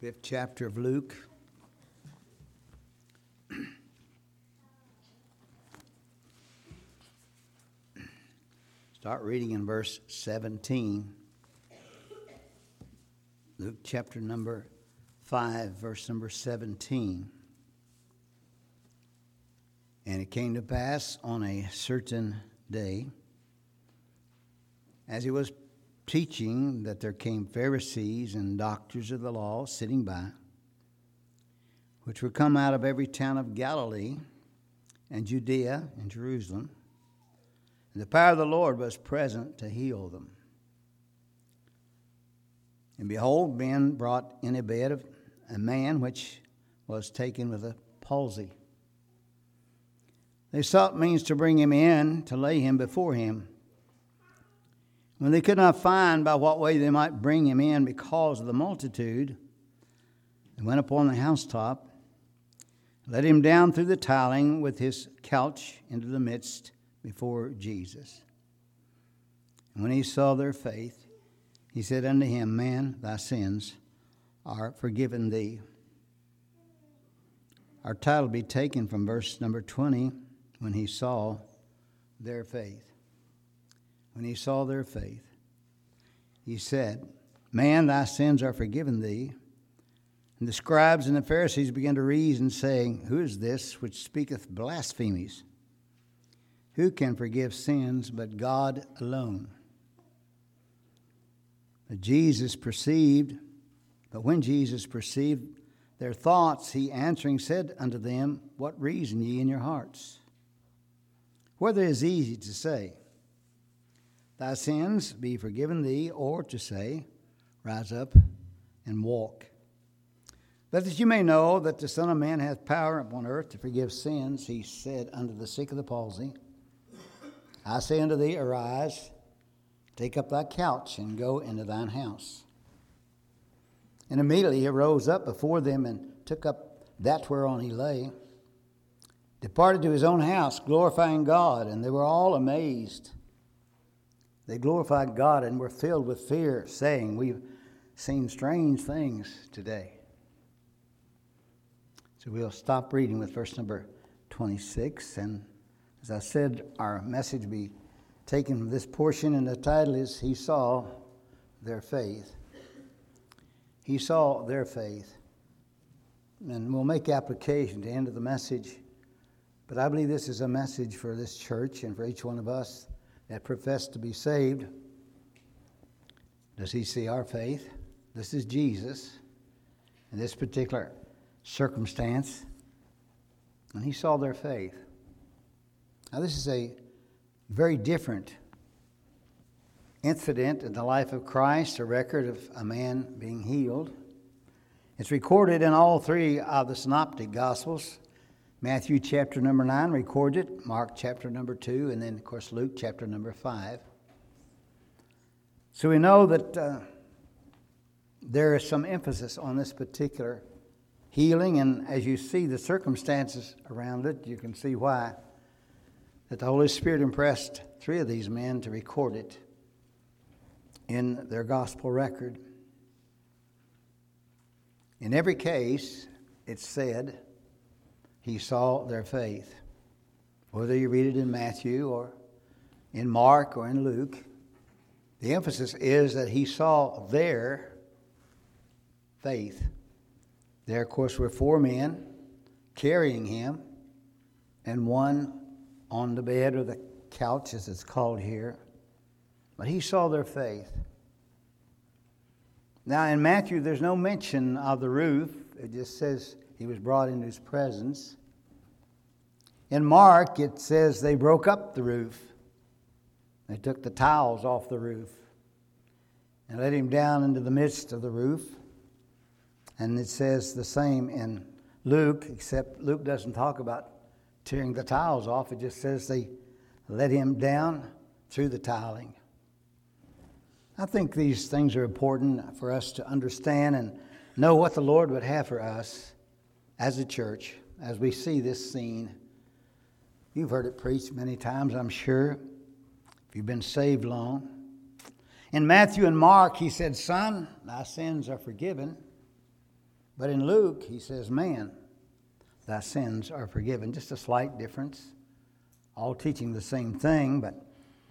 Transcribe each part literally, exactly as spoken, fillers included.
fifth chapter of Luke. Start reading in verse seventeen. Luke chapter number five, verse number seventeen. And it came to pass on a certain day, as he was teaching, that there came Pharisees and doctors of the law sitting by, which were come out of every town of Galilee and Judea and Jerusalem. And the power of the Lord was present to heal them. And behold, men brought in a bed of a man which was taken with a palsy. They sought means to bring him in, to lay him before him. When they could not find by what way they might bring him in because of the multitude, they went upon the housetop, let him down through the tiling with his couch into the midst before Jesus. And when he saw their faith, he said unto him, Man, thy sins are forgiven thee. Our title be taken from verse number twenty, when he saw their faith. When he saw their faith, he said, Man, thy sins are forgiven thee. And the scribes and the Pharisees began to reason, saying, Who is this which speaketh blasphemies? Who can forgive sins but God alone? But Jesus perceived, but when Jesus perceived their thoughts, he answering said unto them, What reason ye in your hearts? Whether it is easy to say, Thy sins be forgiven thee, or to say, Rise up and walk. But that you may know that the Son of Man hath power upon earth to forgive sins, he said unto the sick of the palsy, I say unto thee, Arise, take up thy couch, and go into thine house. And immediately he rose up before them, and took up that whereon he lay, departed to his own house, glorifying God, and they were all amazed. They glorified God and were filled with fear, saying, We've seen strange things today. So we'll stop reading with verse number twenty-six. And as I said, our message be taken from this portion, and the title is, He Saw Their Faith. He saw their faith. And we'll make application to the end of the message. But I believe this is a message for this church and for each one of us that profess to be saved. Does he see our faith? This is Jesus in this particular circumstance. And he saw their faith. Now this is a very different incident in the life of Christ, a record of a man being healed. It's recorded in all three of the synoptic gospels. Matthew chapter number nine records it, Mark chapter number two, and then, of course, Luke chapter number five. So we know that uh, there is some emphasis on this particular healing, and as you see the circumstances around it, you can see why that the Holy Spirit impressed three of these men to record it in their gospel record. In every case, it's said, he saw their faith. Whether you read it in Matthew or in Mark or in Luke, the emphasis is that he saw their faith. There, of course, were four men carrying him, and one on the bed or the couch, as it's called here. But he saw their faith. Now, in Matthew, there's no mention of the roof. It just says he was brought into his presence. In Mark, it says they broke up the roof. They took the tiles off the roof and let him down into the midst of the roof. And it says the same in Luke, except Luke doesn't talk about tearing the tiles off. It just says they let him down through the tiling. I think these things are important for us to understand and know what the Lord would have for us as a church, as we see this scene. You've heard it preached many times, I'm sure, if you've been saved long. In Matthew and Mark, he said, Son, thy sins are forgiven. But in Luke, he says, man, thy sins are forgiven. Just a slight difference. All teaching the same thing, but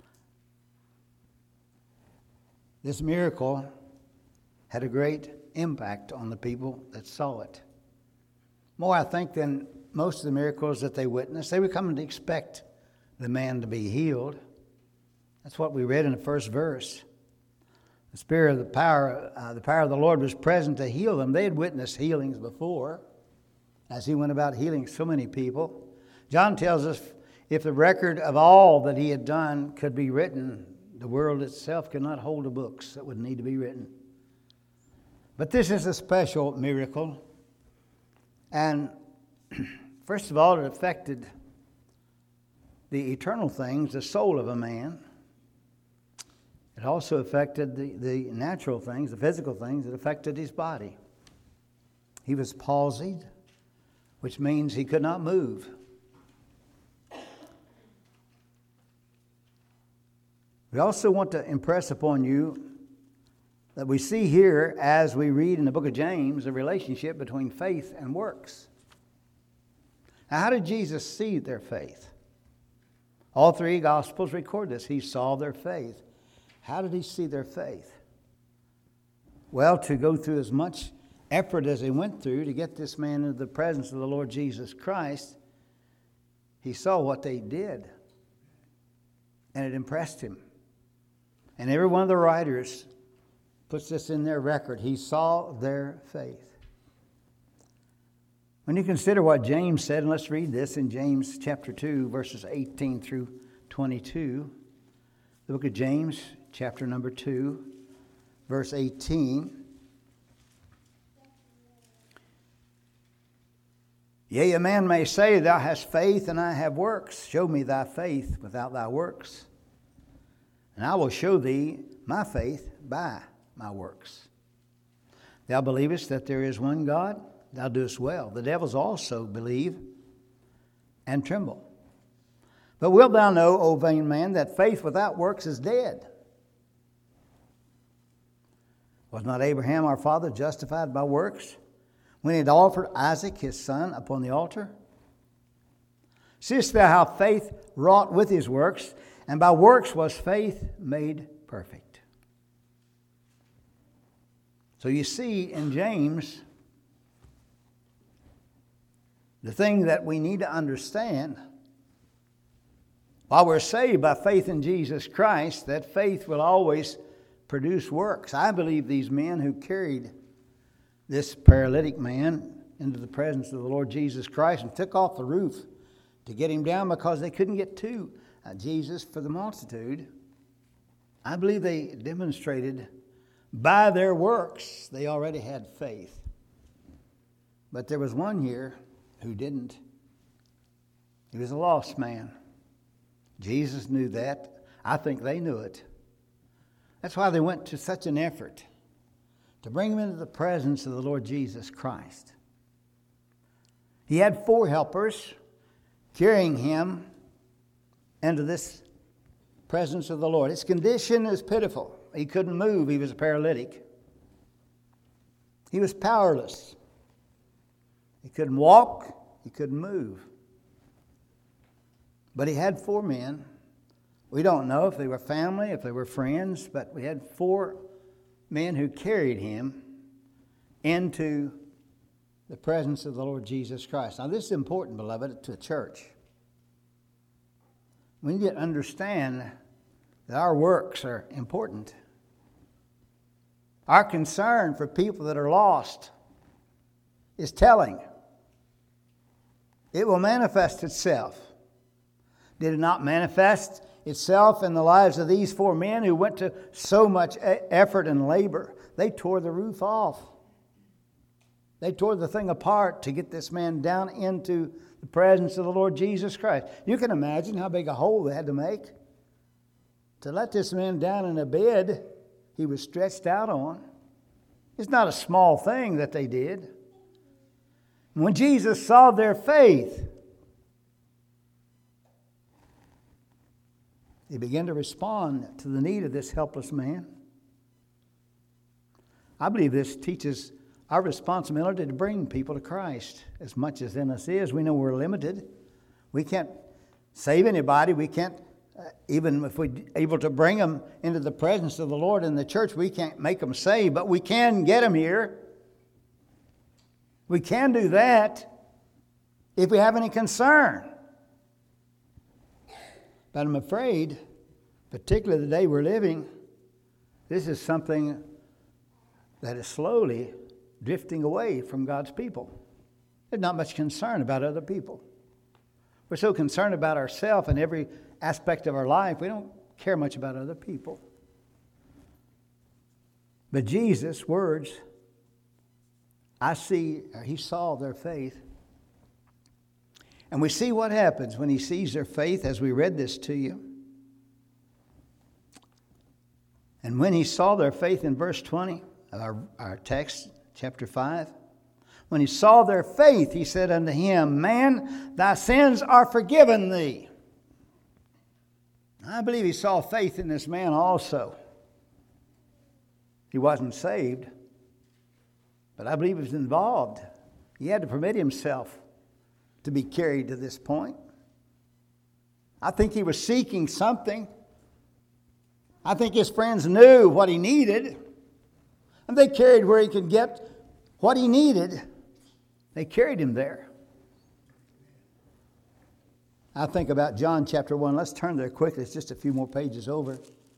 this miracle had a great impact on the people that saw it. More, I think, than most of the miracles that they witnessed. They were coming to expect the man to be healed. That's what we read in the first verse. The spirit of the power, uh, the power of the Lord was present to heal them. They had witnessed healings before, as he went about healing so many people. John tells us if the record of all that he had done could be written, the world itself could not hold the books that would need to be written. But this is a special miracle. And first of all, it affected the eternal things, the soul of a man. It also affected the, the natural things, the physical things. It affected his body. He was palsied, which means he could not move. We also want to impress upon you that we see here, as we read in the book of James, a relationship between faith and works. Now, how did Jesus see their faith? All three Gospels record this. He saw their faith. How did he see their faith? Well, to go through as much effort as he went through to get this man into the presence of the Lord Jesus Christ, he saw what they did, and it impressed him. And every one of the writers puts this in their record. He saw their faith. When you consider what James said, and let's read this in James chapter two, verses eighteen through twenty-two. The book of James, chapter number two, verse eighteen. Yea, a man may say, thou hast faith, and I have works. Show me thy faith without thy works, and I will show thee my faith by my works. Thou believest that there is one God? Thou doest well. The devils also believe and tremble. But wilt thou know, O vain man, that faith without works is dead? Was not Abraham our father justified by works when he had offered Isaac his son upon the altar? Seest thou how faith wrought with his works, and by works was faith made perfect? So you see in James, the thing that we need to understand, while we're saved by faith in Jesus Christ, that faith will always produce works. I believe these men who carried this paralytic man into the presence of the Lord Jesus Christ and took off the roof to get him down because they couldn't get to uh, Jesus for the multitude, I believe they demonstrated by their works they already had faith. But there was one here who didn't. He was a lost man. Jesus knew that. I think they knew it. That's why they went to such an effort to bring him into the presence of the Lord Jesus Christ. He had four helpers carrying him into this presence of the Lord. His condition is pitiful. He couldn't move. He was a paralytic. He was powerless. He couldn't walk. He couldn't move. But he had four men. We don't know if they were family, if they were friends, but we had four men who carried him into the presence of the Lord Jesus Christ. Now, this is important, beloved, to the church. We need to understand that our works are important. Our concern for people that are lost is telling. It will manifest itself. Did it not manifest itself in the lives of these four men who went to so much effort and labor? They tore the roof off. They tore the thing apart to get this man down into the presence of the Lord Jesus Christ. You can imagine how big a hole they had to make to let this man down in a bed he was stretched out on. It's not a small thing that they did. When Jesus saw their faith, he began to respond to the need of this helpless man. I believe this teaches our responsibility to bring people to Christ. As much as in us is, we know we're limited. We can't save anybody. We can't, uh, even if we're able to bring them into the presence of the Lord in the church, we can't make them saved, but we can get them here. We can do that if we have any concern. But I'm afraid, particularly the day we're living, this is something that is slowly drifting away from God's people. There's not much concern about other people. We're so concerned about ourselves and every aspect of our life, we don't care much about other people. But Jesus' words, I see, or he saw their faith. And we see what happens when he sees their faith, as we read this to you. And when he saw their faith in verse twenty of our, our text, chapter five, when he saw their faith, he said unto him, Man, thy sins are forgiven thee. I believe he saw faith in this man also. He wasn't saved, but I believe he was involved. He had to permit himself to be carried to this point. I think he was seeking something. I think his friends knew what he needed, and they carried where he could get what he needed. They carried him there. I think about John chapter one. Let's turn there quickly. It's just a few more pages over.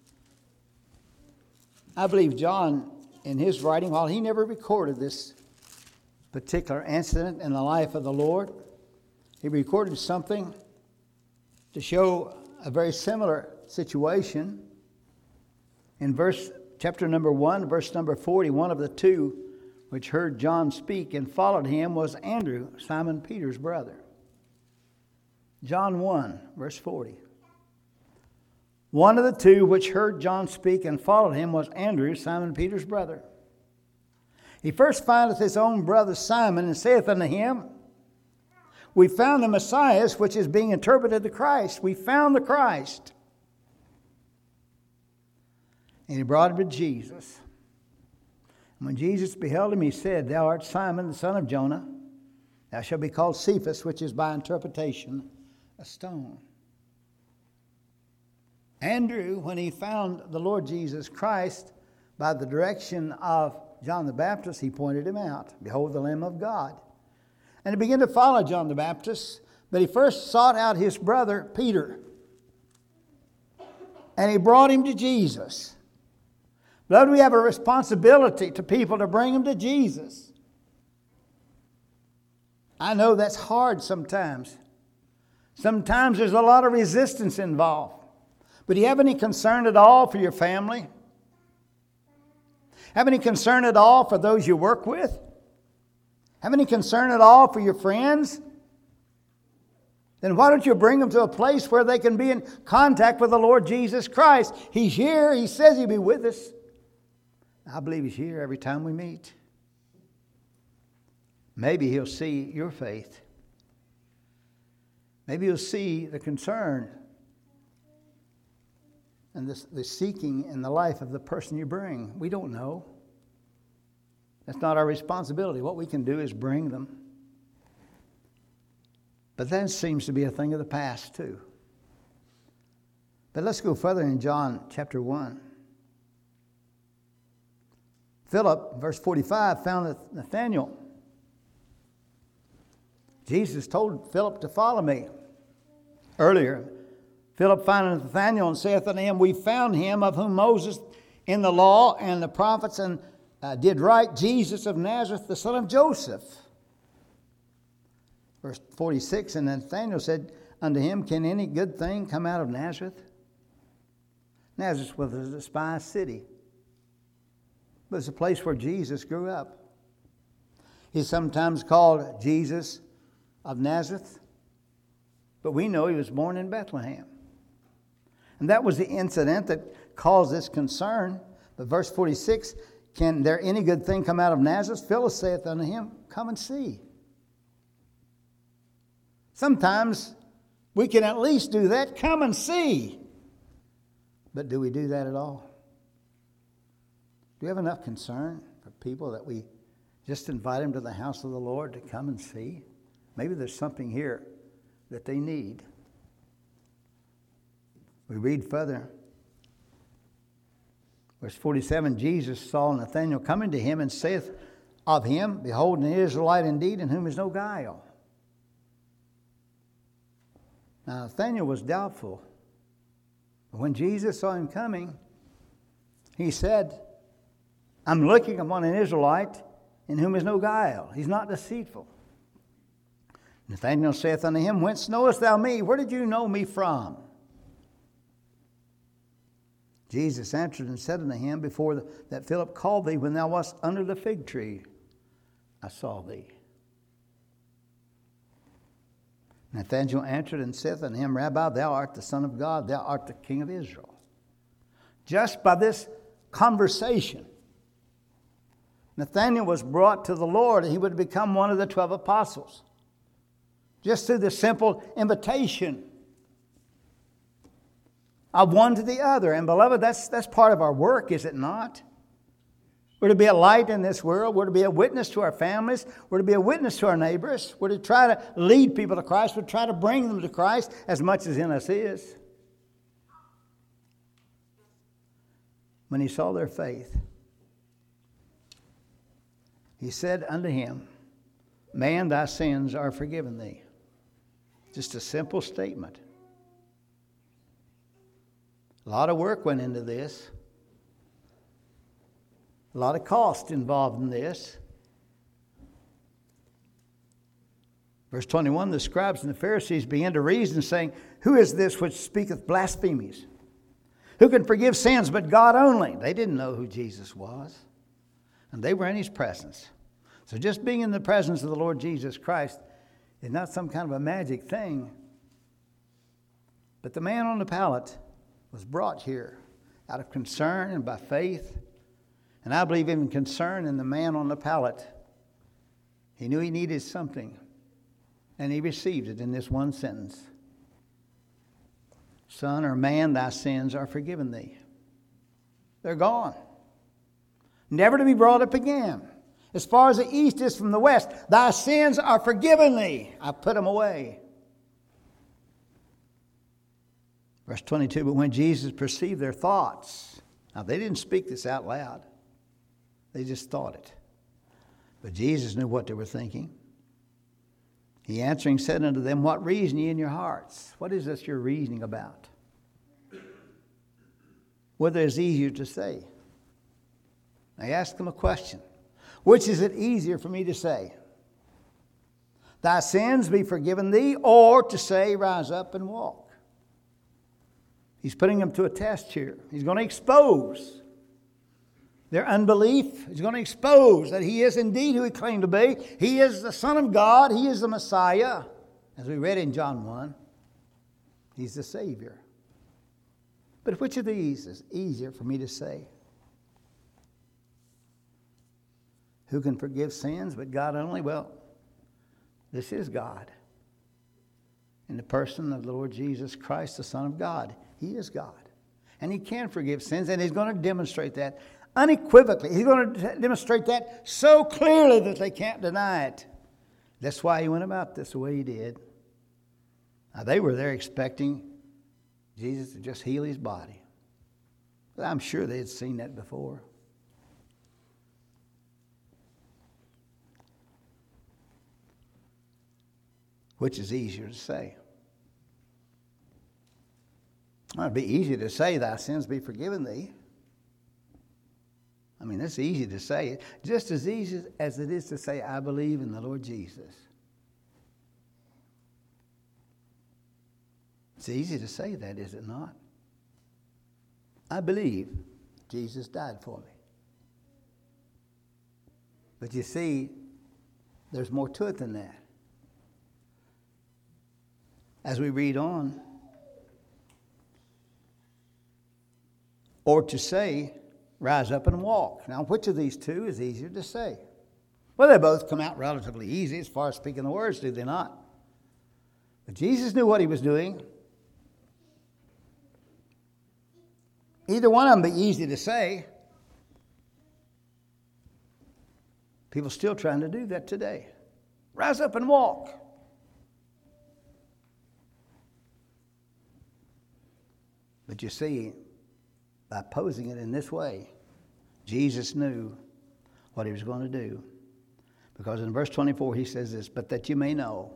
I believe John, in his writing, while he never recorded this particular incident in the life of the Lord, he recorded something to show a very similar situation. In verse chapter number one, verse number forty, one of the two which heard John speak and followed him was Andrew, Simon Peter's brother. John one, verse forty. One of the two which heard John speak and followed him was Andrew, Simon Peter's brother. He first findeth his own brother Simon, and saith unto him, We found the Messiah, which is being interpreted the Christ. We found the Christ. And he brought him to Jesus. And when Jesus beheld him, he said, Thou art Simon, the son of Jonah. Thou shalt be called Cephas, which is by interpretation a stone. Andrew, when he found the Lord Jesus Christ, by the direction of John the Baptist, he pointed him out. Behold the Lamb of God. And he began to follow John the Baptist, but he first sought out his brother Peter. And he brought him to Jesus. Beloved, we have a responsibility to people to bring them to Jesus. I know that's hard sometimes. Sometimes there's a lot of resistance involved. But do you have any concern at all for your family? Have any concern at all for those you work with? Have any concern at all for your friends? Then why don't you bring them to a place where they can be in contact with the Lord Jesus Christ? He's here. He says he'll be with us. I believe he's here every time we meet. Maybe he'll see your faith. Maybe he'll see the concern and the, the seeking in the life of the person you bring. We don't know. That's not our responsibility. What we can do is bring them. But that seems to be a thing of the past too. But let's go further in John chapter one. Philip, verse forty-five, found Nathanael. Jesus told Philip to follow me. Earlier, Philip found Nathanael and saith unto him, We found him of whom Moses in the law and the prophets and uh, did write, Jesus of Nazareth, the son of Joseph. Verse forty-six, and Nathanael said unto him, Can any good thing come out of Nazareth? Nazareth was a despised city. But it's a place where Jesus grew up. He's sometimes called Jesus of Nazareth, but we know he was born in Bethlehem. And that was the incident that caused this concern. But verse forty-six, Can there any good thing come out of Nazareth? Philip saith unto him, Come and see. Sometimes we can at least do that. Come and see. But do we do that at all? Do we have enough concern for people that we Just invite them to the house of the Lord to come and see. Maybe there's something here that they need. We read further. Verse forty-seven, Jesus saw Nathanael coming to him and saith of him, Behold, an Israelite indeed, in whom is no guile. Now Nathanael was doubtful. But when Jesus saw him coming, he said, I'm looking upon an Israelite in whom is no guile. He's not deceitful. Nathanael saith unto him, Whence knowest thou me? Where did you know me from? Jesus answered and said unto him, Before the, that Philip called thee, when thou wast under the fig tree, I saw thee. Nathanael answered and saith unto him, Rabbi, thou art the Son of God, thou art the King of Israel. Just by this conversation, Nathanael was brought to the Lord, and he would become one of the twelve apostles. Just through the simple invitation of one to the other. And beloved, that's, that's part of our work, is it not? We're to be a light in this world. We're to be a witness to our families. We're to be a witness to our neighbors. We're to try to lead people to Christ. We're to try to bring them to Christ as much as in us is. When he saw their faith, he said unto him, Man, thy sins are forgiven thee. Just a simple statement. A lot of work went into this. A lot of cost involved in this. Verse twenty-one, the scribes and the Pharisees began to reason, saying, Who is this which speaketh blasphemies? Who can forgive sins but God only? They didn't know who Jesus was. And they were in his presence. So just being in the presence of the Lord Jesus Christ is not some kind of a magic thing. But the man on the pallet was brought here out of concern and by faith. And I believe even concern in the man on the pallet. He knew he needed something. And he received it in this one sentence. Son or man, thy sins are forgiven thee. They're gone. Never to be brought up again. As far as the east is from the west, thy sins are forgiven thee. I put them away. Verse twenty-two, but when Jesus perceived their thoughts, now they didn't speak this out loud. They just thought it. But Jesus knew what they were thinking. He answering said unto them, What reason ye in your hearts? What is this you're reasoning about? Whether it's easier to say. I asked them a question. Which is it easier for me to say? Thy sins be forgiven thee, or to say, Rise up and walk? He's putting them to a test here. He's going to expose their unbelief. He's going to expose that he is indeed who he claimed to be. He is the Son of God. He is the Messiah. As we read in John one, he's the Savior. But which of these is easier for me to say? Who can forgive sins but God only? Well, this is God. In the person of the Lord Jesus Christ, the Son of God. He is God. And he can forgive sins, and he's going to demonstrate that unequivocally. He's going to demonstrate that so clearly that they can't deny it. That's why he went about this the way he did. Now, they were there expecting Jesus to just heal his body. But I'm sure they had seen that before. Which is easier to say? Well, it'd be easy to say, Thy sins be forgiven thee. I mean, it's easy to say it. Just as easy as it is to say, I believe in the Lord Jesus. It's easy to say that, is it not? I believe Jesus died for me. But you see, there's more to it than that. As we read on, or to say, rise up and walk. Now, which of these two is easier to say? Well, they both come out relatively easy as far as speaking the words, do they not? But Jesus knew what he was doing. Either one of them be easy to say. People still trying to do that today. Rise up and walk. But you see, by posing it in this way, Jesus knew what he was going to do. Because in verse twenty-four he says this, but that you may know,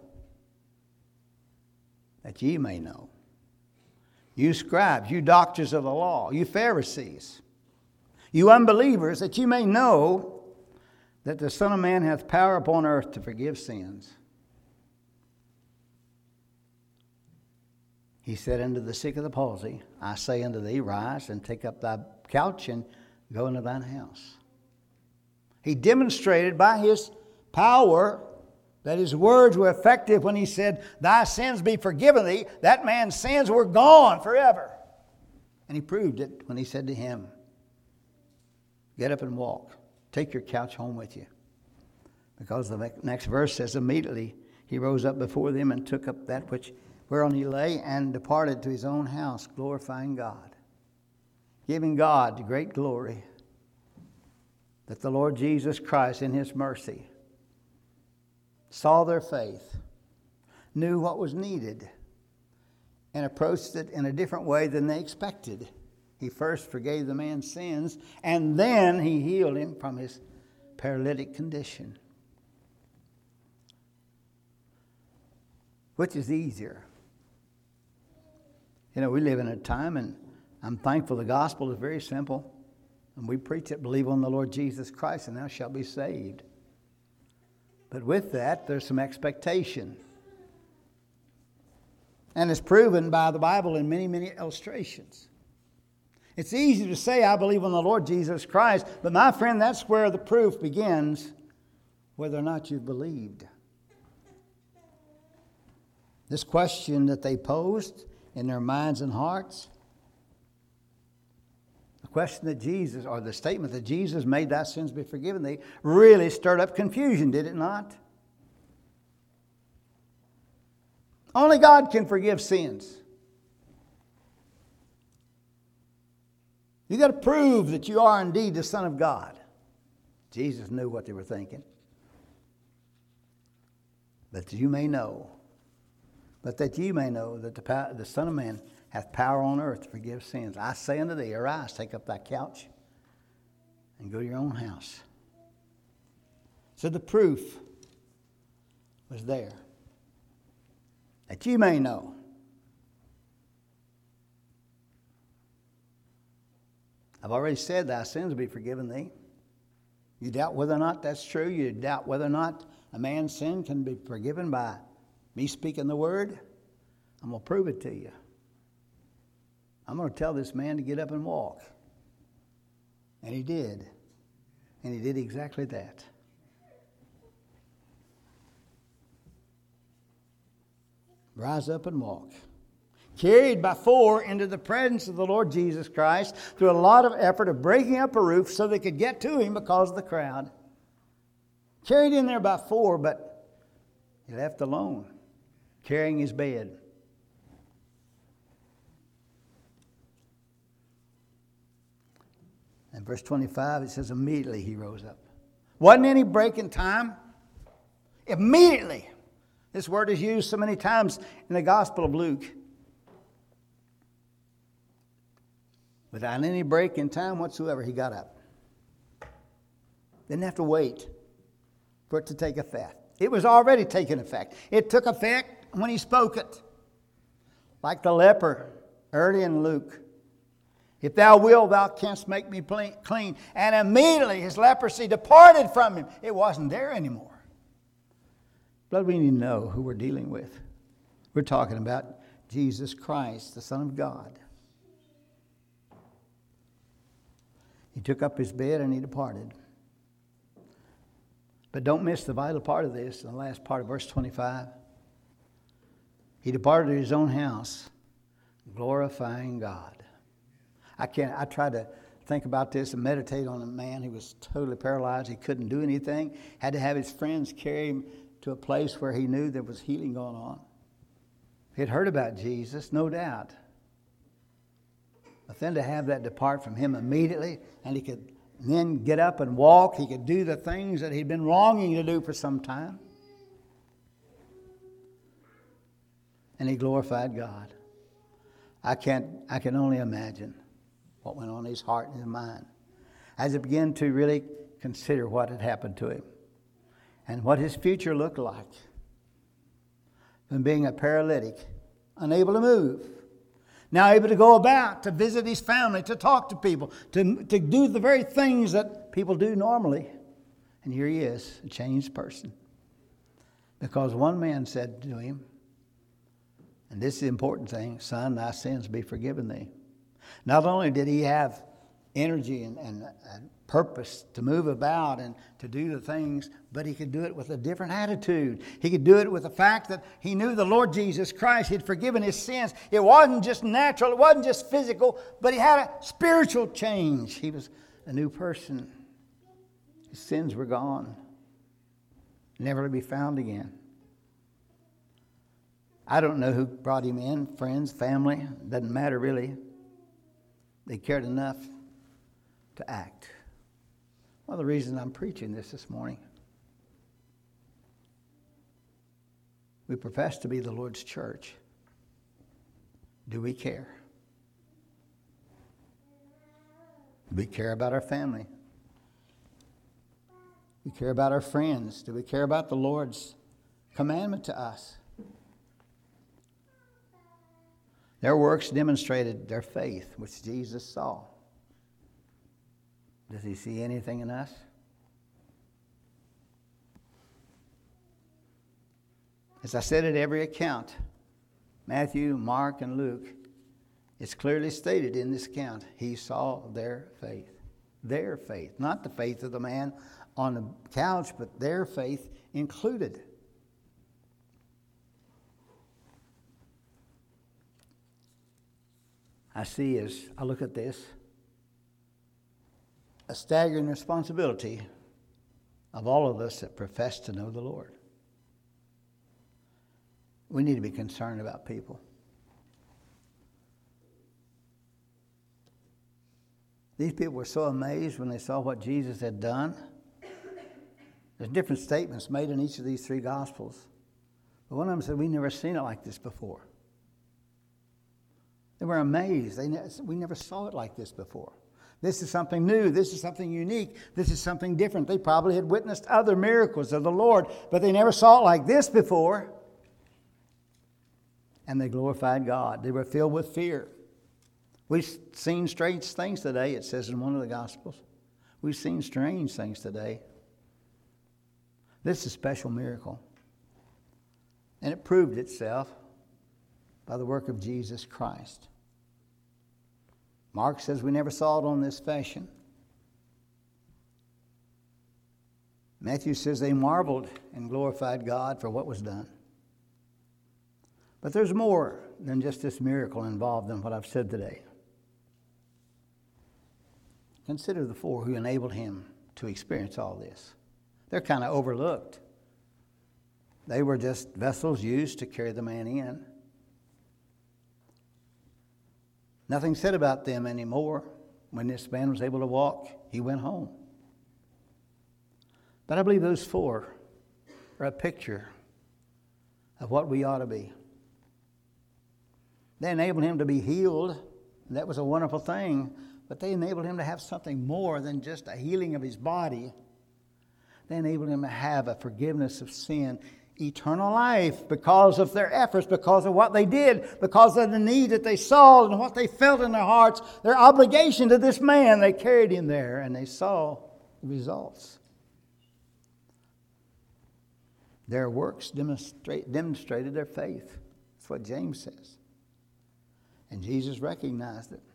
that ye may know, you scribes, you doctors of the law, you Pharisees, you unbelievers, that you may know that the Son of Man hath power upon earth to forgive sins. He said unto the sick of the palsy, I say unto thee, rise and take up thy couch and go into thine house. He demonstrated by his power that his words were effective when he said, thy sins be forgiven thee. That man's sins were gone forever. And he proved it when he said to him, get up and walk. Take your couch home with you. Because the next verse says, immediately he rose up before them and took up that which whereon he lay and departed to his own house, glorifying God, giving God great glory that the Lord Jesus Christ in his mercy saw their faith, knew what was needed, and approached it in a different way than they expected. He first forgave the man's sins, and then he healed him from his paralytic condition. Which is easier? You know, we live in a time, and I'm thankful the gospel is very simple. And we preach it, believe on the Lord Jesus Christ, and thou shalt be saved. But with that, there's some expectation. And it's proven by the Bible in many, many illustrations. It's easy to say, I believe on the Lord Jesus Christ, but my friend, that's where the proof begins, whether or not you've believed. This question that they posed in their minds and hearts, the question that Jesus, or the statement that Jesus made, thy sins be forgiven thee, really stirred up confusion, did it not? Only God can forgive sins. You got to prove that you are indeed the Son of God. Jesus knew what they were thinking. But you may know, but that you may know that the, power, the Son of Man hath power on earth to forgive sins. I say unto thee, arise, take up thy couch, and go to your own house. So the proof was there, that you may know. I've already said thy sins will be forgiven thee. You doubt whether or not that's true. You doubt whether or not a man's sin can be forgiven by me speaking the word. I'm going to prove it to you. I'm going to tell this man to get up and walk. And he did. And he did exactly that. Rise up and walk. Carried by four into the presence of the Lord Jesus Christ through a lot of effort of breaking up a roof so they could get to him because of the crowd. Carried in there by four, but he left alone, carrying his bed. In verse twenty-five, it says, immediately he rose up. Wasn't any break in time. Immediately. This word is used so many times in the Gospel of Luke. Without any break in time whatsoever, he got up. Didn't have to wait for it to take effect. It was already taking effect. It took effect when he spoke it. Like the leper early in Luke. If thou wilt, thou canst make me clean. And immediately his leprosy departed from him. It wasn't there anymore. But we need to know who we're dealing with. We're talking about Jesus Christ, the Son of God. He took up his bed and he departed. But don't miss the vital part of this, the last part of verse twenty-five. He departed to his own house, glorifying God. I can't, I tried to think about this and meditate on a man who was totally paralyzed. He couldn't do anything. Had to have his friends carry him to a place where he knew there was healing going on. He had heard about Jesus, no doubt. But then to have that depart from him immediately, and he could And then get up and walk. He could do the things that he'd been longing to do for some time. And he glorified God. I can't, I can only imagine what went on in his heart and his mind as he began to really consider what had happened to him and what his future looked like. From being a paralytic, unable to move, now able to go about, to visit his family, to talk to people, to, to do the very things that people do normally. And here he is, a changed person. Because one man said to him, and this is the important thing, son, thy sins be forgiven thee. Not only did he have energy and, and, and purpose to move about and to do the things, but he could do it with a different attitude. He could do it with the fact that he knew the Lord Jesus Christ had forgiven his sins. It wasn't just natural, it wasn't just physical, but he had a spiritual change. He was a new person. His sins were gone, never to be found again. I don't know who brought him in, friends, family, doesn't matter really. They cared enough to act. One of the reasons I'm preaching this this morning, we profess to be the Lord's church. Do we care? Do we care about our family? Do we care about our friends? Do we care about the Lord's commandment to us? Their works demonstrated their faith, which Jesus saw. Does he see anything in us? As I said at every account, Matthew, Mark, and Luke, it's clearly stated in this account, he saw their faith. Their faith. Not the faith of the man on the couch, but their faith included. I see as I look at this, a staggering responsibility of all of us that profess to know the Lord. We need to be concerned about people. These people were so amazed when they saw what Jesus had done. There's different statements made in each of these three Gospels. But one of them said, we've never seen it like this before. They were amazed. They ne- we never saw it like this before. This is something new. This is something unique. This is something different. They probably had witnessed other miracles of the Lord, but they never saw it like this before. And they glorified God. They were filled with fear. We've seen strange things today, it says in one of the Gospels. We've seen strange things today. This is a special miracle. And it proved itself by the work of Jesus Christ. Mark says we never saw it on this fashion. Matthew says they marveled and glorified God for what was done. But there's more than just this miracle involved in what I've said today. Consider the four who enabled him to experience all this. They're kind of overlooked. They were just vessels used to carry the man in. Nothing said about them anymore. When this man was able to walk, he went home. But I believe those four are a picture of what we ought to be. They enabled him to be healed. And that was a wonderful thing. But they enabled him to have something more than just a healing of his body. They enabled him to have a forgiveness of sin, eternal life, because of their efforts, because of what they did, because of the need that they saw and what they felt in their hearts, their obligation to this man. They carried him there and they saw the results. Their works demonstrate, demonstrated their faith. That's what James says. And Jesus recognized it.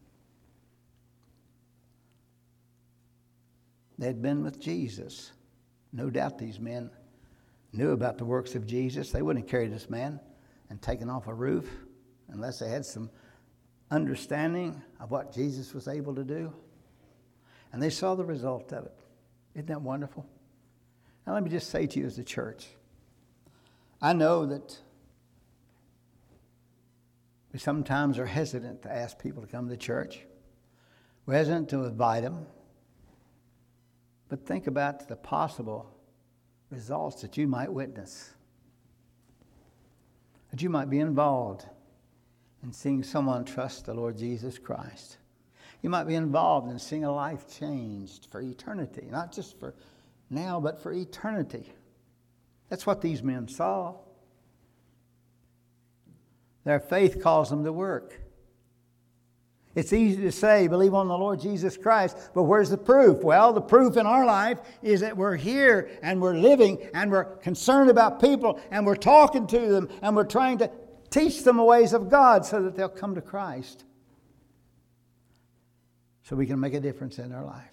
They had been with Jesus. No doubt these men knew about the works of Jesus. They wouldn't have carried this man and taken off a roof unless they had some understanding of what Jesus was able to do. And they saw the result of it. Isn't that wonderful? Now let me just say to you as a church, I know that we sometimes are hesitant to ask people to come to church. We're hesitant to invite them. But think about the possible results that you might witness. That you might be involved in seeing someone trust the Lord Jesus Christ. You might be involved in seeing a life changed for eternity. Not just for now, but for eternity. That's what these men saw. Their faith calls them to work. It's easy to say, believe on the Lord Jesus Christ, but where's the proof? Well, the proof in our life is that we're here and we're living and we're concerned about people and we're talking to them and we're trying to teach them the ways of God so that they'll come to Christ. So we can make a difference in their life.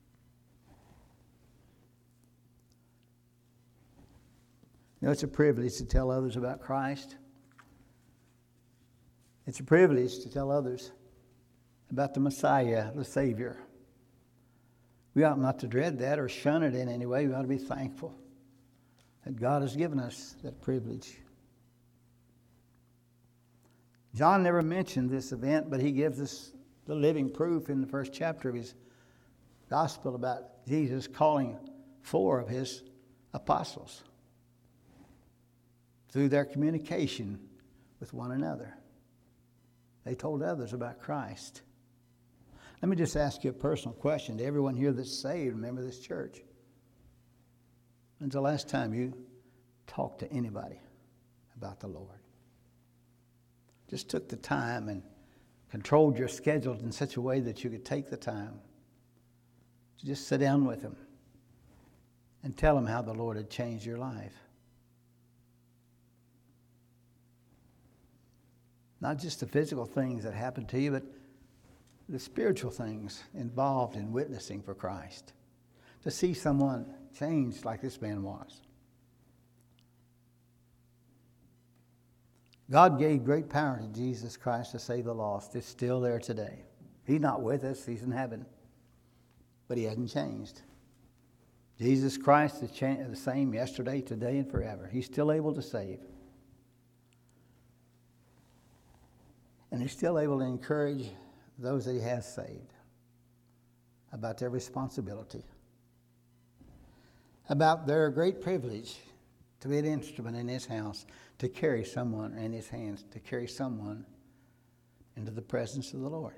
You know, it's a privilege to tell others about Christ. It's a privilege to tell others about the Messiah, the Savior. We ought not to dread that or shun it in any way. We ought to be thankful that God has given us that privilege. John never mentioned this event, but he gives us the living proof in the first chapter of his gospel about Jesus calling four of his apostles through their communication with one another. They told others about Christ. Let me just ask you a personal question to everyone here that's saved, member of this church. When's the last time you talked to anybody about the Lord? Just took the time and controlled your schedule in such a way that you could take the time to just sit down with them and tell them how the Lord had changed your life. Not just the physical things that happened to you, but the spiritual things involved in witnessing for Christ. To see someone changed like this man was. God gave great power to Jesus Christ to save the lost. It's still there today. He's not with us. He's in heaven. But he hasn't changed. Jesus Christ is the same yesterday, today, and forever. He's still able to save. And he's still able to encourage those that he has saved about their responsibility, about their great privilege to be an instrument in his house, to carry someone in his hands, to carry someone into the presence of the Lord.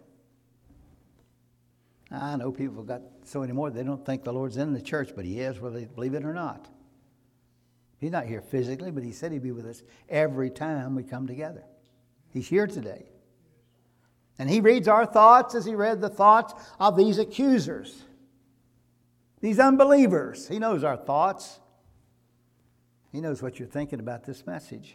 I know people have got so anymore they don't think the Lord's in the church, but he is, whether they believe it or not. He's not here physically, but he said he'd be with us every time we come together. He's here today. And he reads our thoughts as he read the thoughts of these accusers, these unbelievers. He knows our thoughts. He knows what you're thinking about this message.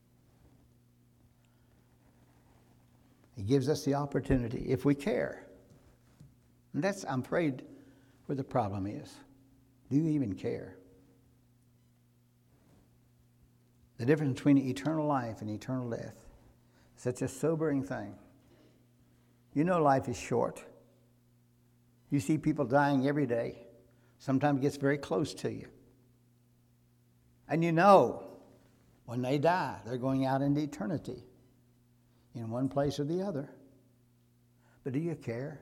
He gives us the opportunity, if we care. And that's, I'm afraid, where the problem is. Do you even care? The difference between eternal life and eternal death is such a sobering thing. You know life is short. You see people dying every day. Sometimes it gets very close to you. And you know when they die, they're going out into eternity in one place or the other. But do you care?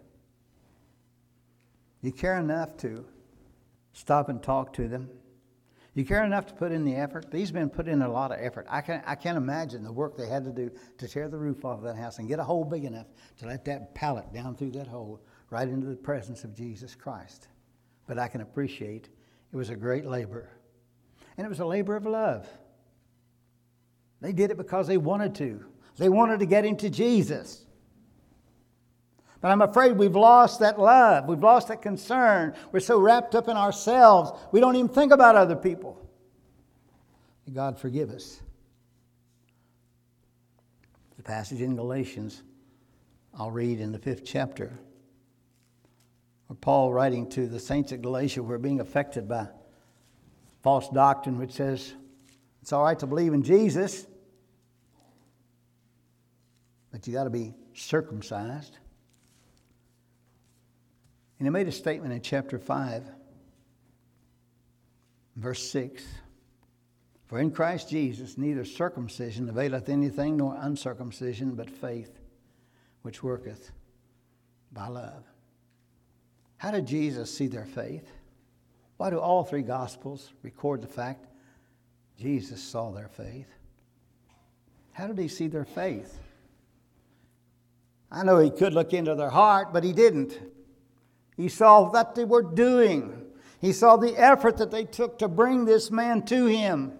You care enough to stop and talk to them? You care enough to put in the effort? These men put in a lot of effort. I can't, I can't imagine the work they had to do to tear the roof off of that house and get a hole big enough to let that pallet down through that hole right into the presence of Jesus Christ. But I can appreciate it was a great labor. And it was a labor of love. They did it because they wanted to. They wanted to get him to Jesus. But I'm afraid we've lost that love. We've lost that concern. We're so wrapped up in ourselves, we don't even think about other people. May God forgive us. The passage in Galatians, I'll read in the fifth chapter, where Paul, writing to the saints at Galatia, who are being affected by false doctrine, which says it's all right to believe in Jesus, but you got to be circumcised. And he made a statement in chapter five, verse six. For in Christ Jesus neither circumcision availeth anything, nor uncircumcision, but faith which worketh by love. How did Jesus see their faith? Why do all three Gospels record the fact Jesus saw their faith? How did he see their faith? I know he could look into their heart, but he didn't. He saw what they were doing. He saw the effort that they took to bring this man to him.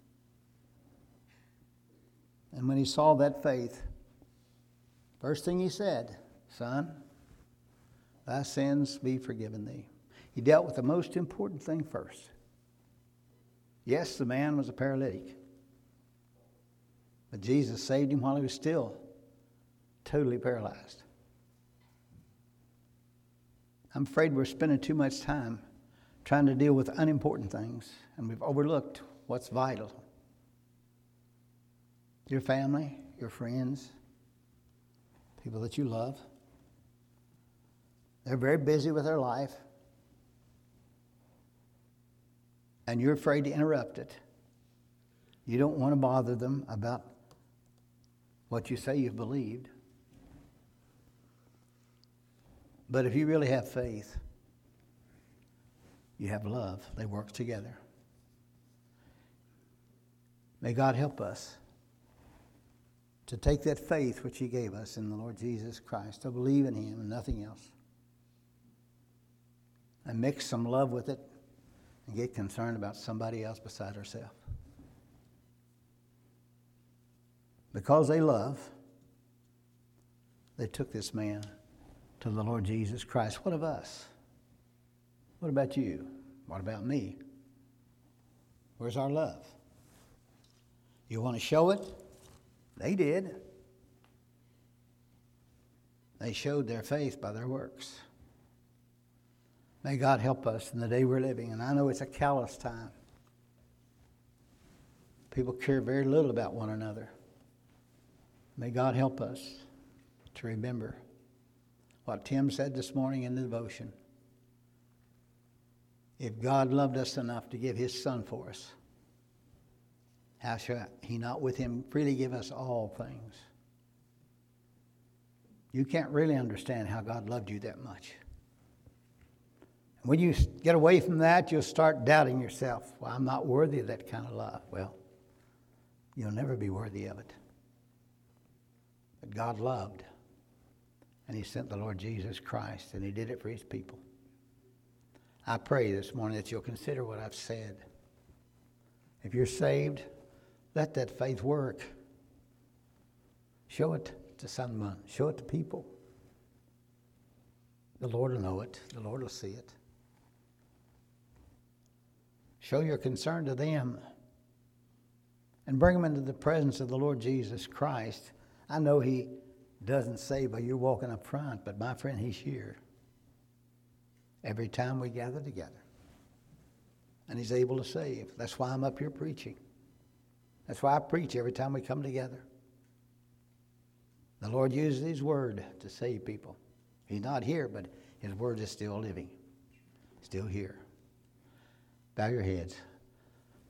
And when he saw that faith, first thing he said, "Son, thy sins be forgiven thee." He dealt with the most important thing first. Yes, the man was a paralytic. But Jesus saved him while he was still totally paralyzed. I'm afraid we're spending too much time trying to deal with unimportant things, and we've overlooked what's vital. Your family, your friends, people that you love, they're very busy with their life, and you're afraid to interrupt it. You don't want to bother them about what you say you've believed. But if you really have faith, you have love. They work together. May God help us to take that faith which he gave us in the Lord Jesus Christ, to believe in him and nothing else, and mix some love with it and get concerned about somebody else beside ourselves. Because they love, they took this man to the Lord Jesus Christ. What of us? What about you? What about me? Where's our love? You want to show it? They did. They showed their faith by their works. May God help us in the day we're living. And I know it's a callous time. People care very little about one another. May God help us to remember what Tim said this morning in the devotion. If God loved us enough to give his son for us, how shall he not with him freely give us all things? You can't really understand how God loved you that much. When you get away from that, you'll start doubting yourself. Well, I'm not worthy of that kind of love. Well, you'll never be worthy of it. But God loved, and he sent the Lord Jesus Christ, and he did it for his people. I pray this morning that you'll consider what I've said. If you're saved, let that faith work. Show it to someone. Show it to people. The Lord will know it. The Lord will see it. Show your concern to them and bring them into the presence of the Lord Jesus Christ. I know he doesn't save by you walking up front, but my friend, he's here every time we gather together. And he's able to save. That's why I'm up here preaching. That's why I preach every time we come together. The Lord uses his word to save people. He's not here, but his word is still living, still here. Bow your heads.